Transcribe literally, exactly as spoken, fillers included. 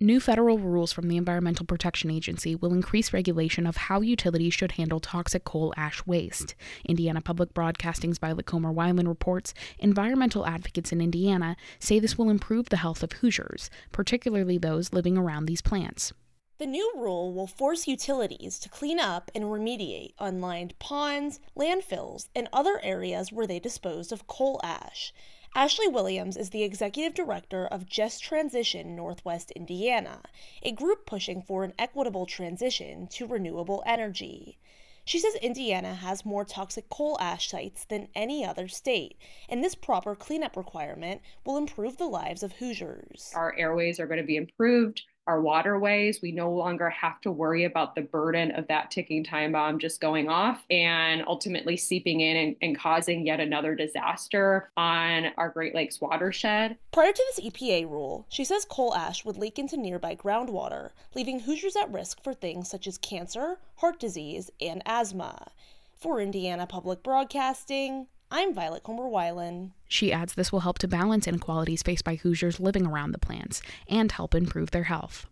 New federal rules from the Environmental Protection Agency will increase regulation of how utilities should handle toxic coal ash waste. Indiana Public Broadcasting's Violet Comer-Weiland reports environmental advocates in Indiana say this will improve the health of Hoosiers, particularly those living around these plants. The new rule will force utilities to clean up and remediate unlined ponds, landfills, and other areas where they disposed of coal ash. Ashley Williams is the executive director of Just Transition Northwest Indiana, a group pushing for an equitable transition to renewable energy. She says Indiana has more toxic coal ash sites than any other state, and this proper cleanup requirement will improve the lives of Hoosiers. Our airways are going to be improved. Our waterways, we no longer have to worry about the burden of that ticking time bomb just going off and ultimately seeping in and, and causing yet another disaster on our Great Lakes watershed. Prior to this E P A rule, she says coal ash would leak into nearby groundwater, leaving Hoosiers at risk for things such as cancer, heart disease, and asthma. For Indiana Public Broadcasting, I'm Violet Comer-Weiland. She adds this will help to balance inequalities faced by Hoosiers living around the plants and help improve their health.